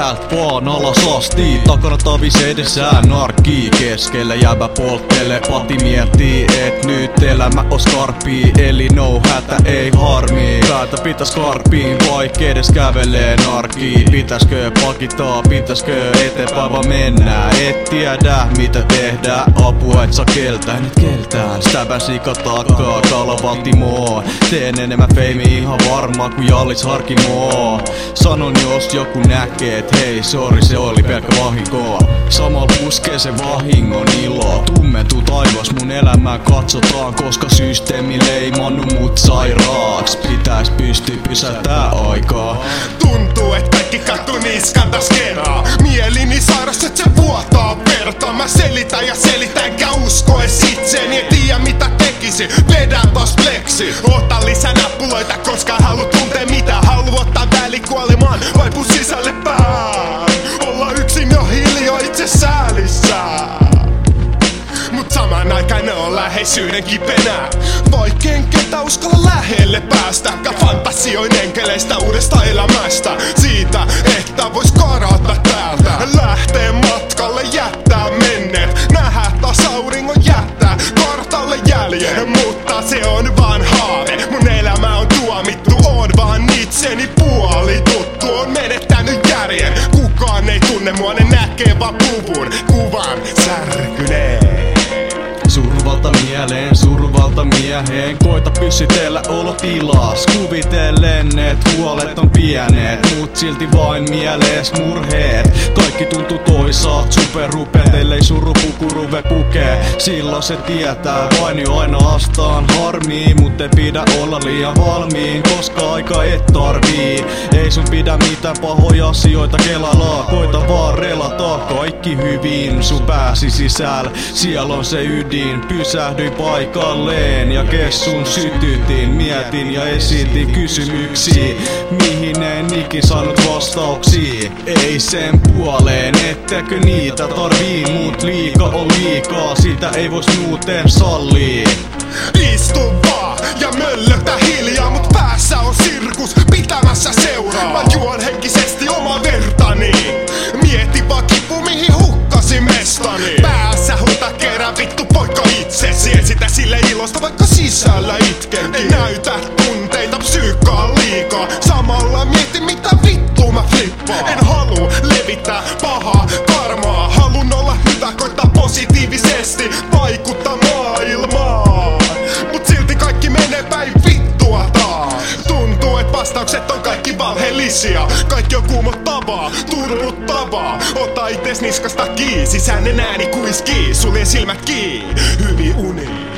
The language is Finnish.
täältä vaan alas asti. Takana tavis edessään narkkii, keskellä jäbä polttele. Pati miettii, et nyt elämä on skarppii, eli no hätä ei harmi. Päätä pitäis karppiin, vaik edes kävelee narkkii. Pitäskö pakitaa, pitäskö eteenpäin vaan mennään. Et tiedä mitä tehdään, apua et saa keltään, et keltään. Stäbän sika takaa, kalavaltimoon. Teen enemmän feimi ihan varmaa kuin Jallis Harkimoa. Sanon jos joku näkee, et hei sori se oli pelkkä vahinko. Samalla puskee se vahingon ilo. Tummentuu taivas mun elämään katsotaan, koska systeemi leimannut mut sairaaks. Pitäis pystyä pysäyttää aikaa. Tuntuu et kaikki kattuu niskan täs kerää. Mielini sairas et se vuotaa verta. Mä selitän ja selitän enkä usko es itseeni. En tiedä mitä tekisi, vedän taas fleksi. Ota lisää nappuloita koska halu tuntee mitä. Halu ottaa välikuolemaan, vaipu sisälle pään. Olla yksin ja hiljaa itse säälissä. Mut samaan aikaan ne on läheisyyden kipenää. Vaikkeen ketä uskalla lähelle päästä. Fantasioin enkeleistä uudesta elämästä. Siitä, että vois karata täältä. Lähtee matkalle, jättää menneet. Nähdä taas auringon jättää kartalle jäljen. Mutta se on vaan haave. Mun elämä on tuomittu, on vaan itseni puoli tuttu. On menettänyt järjen. Kukaan ei tunne mua, ne näkee vaan puvun kuvan särkyneen. Survalta mieleen, survalta mieheen. Koita pysytellä olotilas. Kuvitellen, et huolet on pienet. Mut silti vain mielees murheet. Kaikki tuntuu toisaat superrupeet. Ellei surupuku ruve pukee, silloin se tietää. Vain jo aina astaan harmii. Mut ei pidä olla liian valmiin, koska aika et tarvii. Ei sun pidä mitään pahoja asioita kelalla. Koita vaan relata, kaikki hyvin. Sun pääsi sisällä, siellä on se ydin. Pysähdyin paikalleen ja kessun sytytin. Mietin ja esitin kysymyksiä, mihin en ikin saanut vastauksia. Ei sen puoleen, ettekö niitä tarvii. Mut liika on liikaa, sitä ei vois muuten sallii. Istu vaan ja möllötä hiljaa. Mut päässä on sirkus pitämässä seuraa. Mä juon henkisesti omaa vertani. Mieti vaan kipu mihin hukkasi mestani. Päässä huuta kerran vittu poika itsesi. Esitä sille ilosta vaikka sisällä itkenkin. Ei näytä tunteita, psyykkaa liikaa. Samalla mieti mitä vittu mä flippaan. En halua levittää pahaa karmaa. Halun olla hyvä, koittaa positiivisesti vaikuttaa maailmaan. Mut silti kaikki menee päin vittua taas. Tuntuu et vastaukset on kaikki valheellisia. Kaikki on kuumottavaa, turruttavaa. Ota ites niskasta kiinni, sisäinen ääni kuiskii. Sulje silmät kiinni, hyvin uni.